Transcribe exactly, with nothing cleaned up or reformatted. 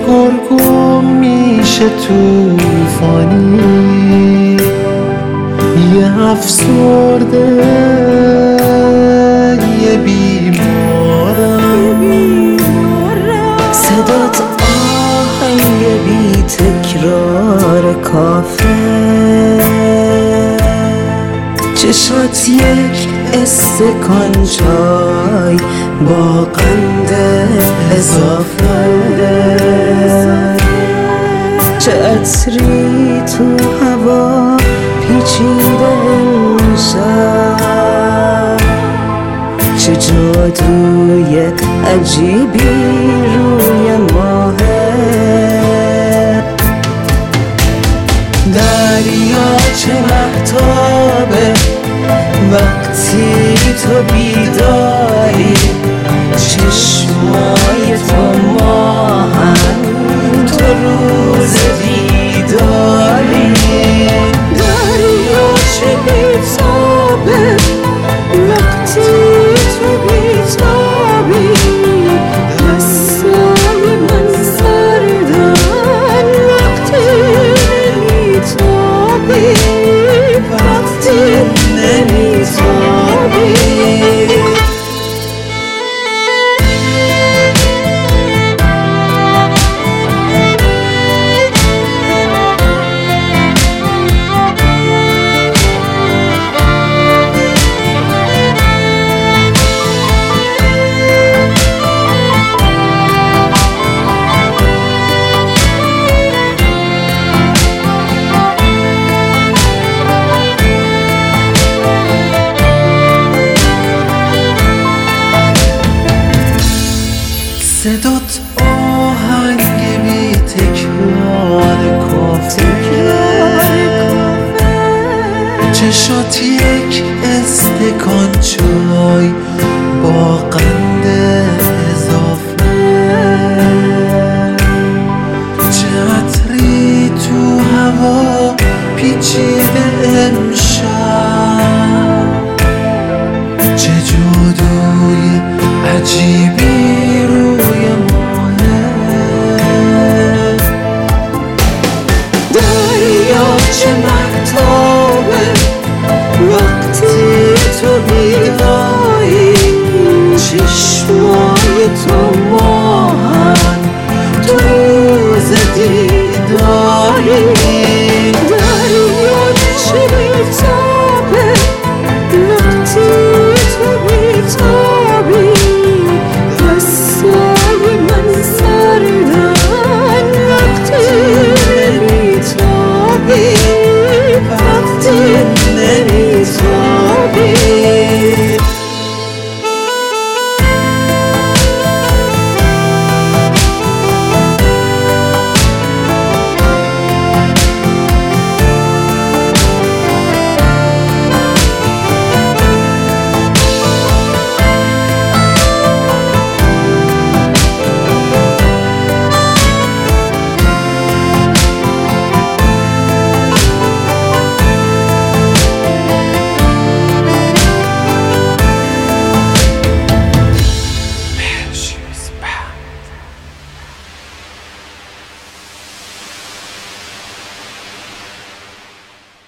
پرگم میشه توفانی، یه افسرده یه بیمارم، صدات آهنگ بی تکرار کافه، چشات یک استکان چای با قند اضافه، چه عطری تو هوا پیچیده امشب، چه جادوی عجیبی روی ماهه، دریا چه مهتابه وقتی تو بیداری، چشمای تو ماهن تو روز دیداری، دریا چه بیتابه وقتی تو بیتابی، دستای من سردن وقتی نمیتابی، وقتی نمیتابی. صدات آهنگ بی تکرار کافه، چشات یک استکان چای با قند اضافه، چه عطری تو هوا پیچیده امشب، چه جادوی عجیبی روی ماهه، دریا چه مهتابه وقتی تو بیداری، چشمای تو ماهن تو روز دیداری،